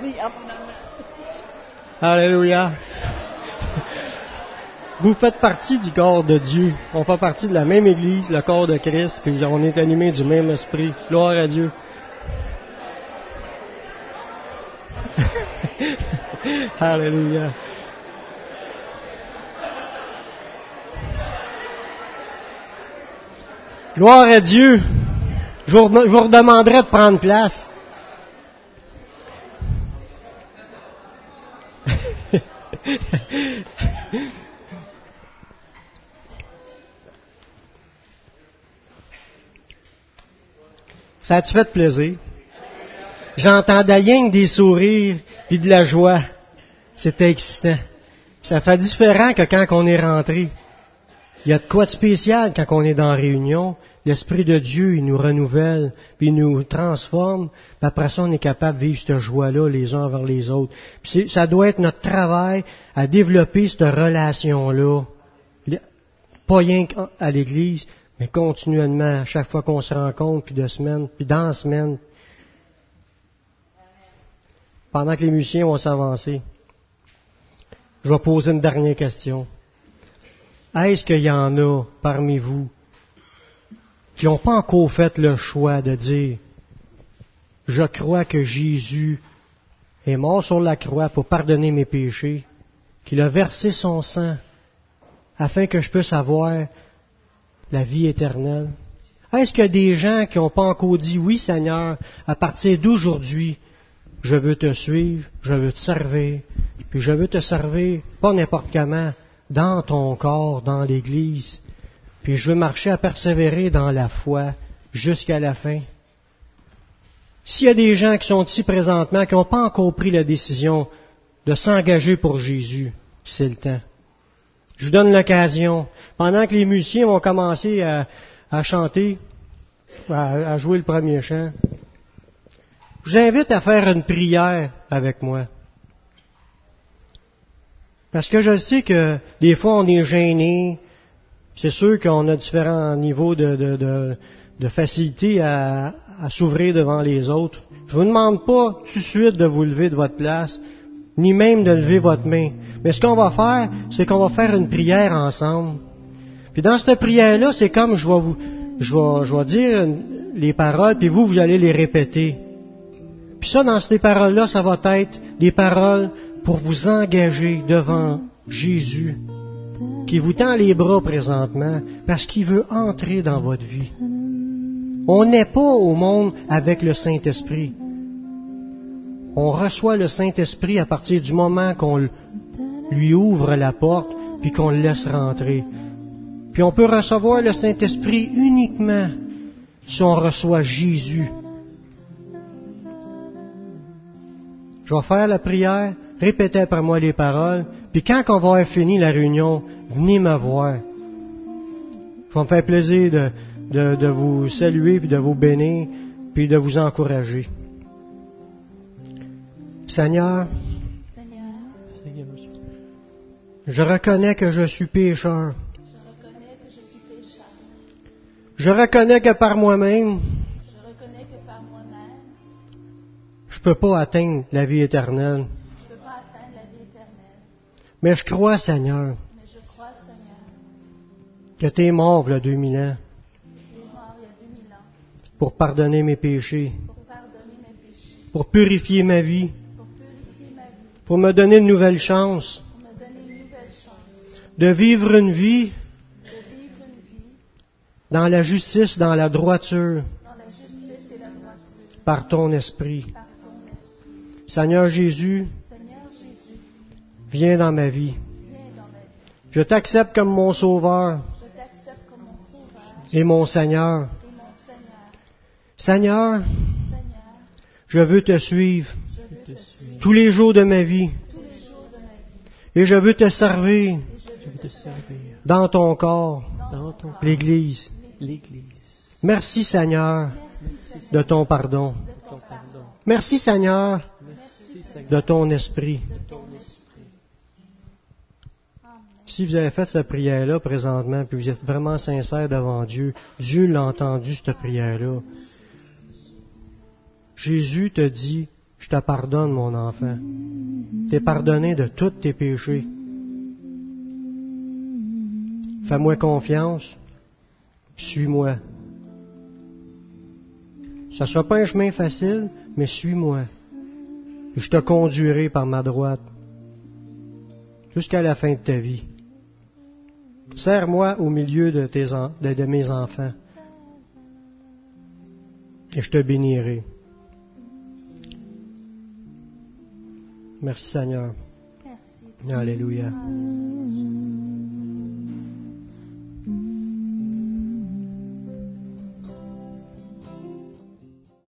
Alléluia. Vous faites partie du corps de Dieu. On fait partie de la même Église, le corps de Christ, puis on est animé du même esprit. Gloire à Dieu. Alléluia. Gloire à Dieu. Je vous redemanderai de prendre place. Ça a-tu fait plaisir? J'entendais rien que des sourires puis de la joie. C'était excitant. Ça fait différent que quand on est rentré. Il y a de quoi de spécial quand on est dans la réunion. L'Esprit de Dieu, il nous renouvelle, puis il nous transforme. Puis après ça, on est capable de vivre cette joie-là les uns vers les autres. Puis ça doit être notre travail à développer cette relation-là. Pas rien à l'Église, mais continuellement, à chaque fois qu'on se rencontre, puis de semaine, puis dans la semaine. Pendant que les musiciens vont s'avancer, je vais poser une dernière question. Est-ce qu'il y en a parmi vous qui n'ont pas encore fait le choix de dire « Je crois que Jésus est mort sur la croix pour pardonner mes péchés, qu'il a versé son sang afin que je puisse avoir la vie éternelle. » Est-ce qu'il y a des gens qui n'ont pas encore dit « Oui, Seigneur, à partir d'aujourd'hui, je veux te suivre, je veux te servir, puis je veux te servir pas n'importe comment, dans ton corps, dans l'Église, puis je veux marcher à persévérer dans la foi jusqu'à la fin. » S'il y a des gens qui sont ici présentement, qui n'ont pas encore pris la décision de s'engager pour Jésus, c'est le temps. Je vous donne l'occasion. Pendant que les musiciens vont commencer à chanter, à jouer le premier chant, je vous invite à faire une prière avec moi. Parce que je sais que des fois on est gêné. C'est sûr qu'on a différents niveaux de facilité à s'ouvrir devant les autres. Je vous demande pas tout de suite de vous lever de votre place, ni même de lever votre main. Mais ce qu'on va faire, c'est qu'on va faire une prière ensemble. Puis dans cette prière-là, c'est comme je vais dire les paroles, puis vous allez les répéter. Puis ça, dans ces paroles-là, ça va être des paroles pour vous engager devant Jésus, qui vous tend les bras présentement, parce qu'il veut entrer dans votre vie. On n'est pas au monde avec le Saint-Esprit. On reçoit le Saint-Esprit à partir du moment qu'on lui ouvre la porte, puis qu'on le laisse rentrer. Puis on peut recevoir le Saint-Esprit uniquement si on reçoit Jésus. Je vais faire la prière, répétez après moi les paroles, puis quand on va avoir fini la réunion, venez me voir. Ça va me faire plaisir de vous saluer, puis de vous bénir, puis de vous encourager. Seigneur, je reconnais que je suis pécheur. Je reconnais que par moi-même, je ne peux pas atteindre la vie éternelle. Mais je crois, Seigneur, que tu es mort il y a 2000 ans pour pardonner mes péchés, pour purifier ma vie, pour me donner une nouvelle chance de vivre une vie dans la justice, dans la droiture, par ton esprit. Seigneur Jésus, viens dans ma vie. Je t'accepte comme mon Sauveur et mon Seigneur. Seigneur, je veux te suivre tous les jours de ma vie et je veux te servir dans ton corps, l'Église. Merci Seigneur de ton pardon. Merci Seigneur de ton esprit. Si vous avez fait cette prière-là présentement, puis vous êtes vraiment sincère devant Dieu, Dieu l'a entendu, cette prière-là. Jésus te dit, je te pardonne, mon enfant. T'es pardonné de tous tes péchés. Fais-moi confiance, suis-moi. Ça ne sera pas un chemin facile, mais suis-moi. Et je te conduirai par ma droite jusqu'à la fin de ta vie. Serre-moi au milieu de mes enfants et je te bénirai. Merci Seigneur. Merci. Alléluia.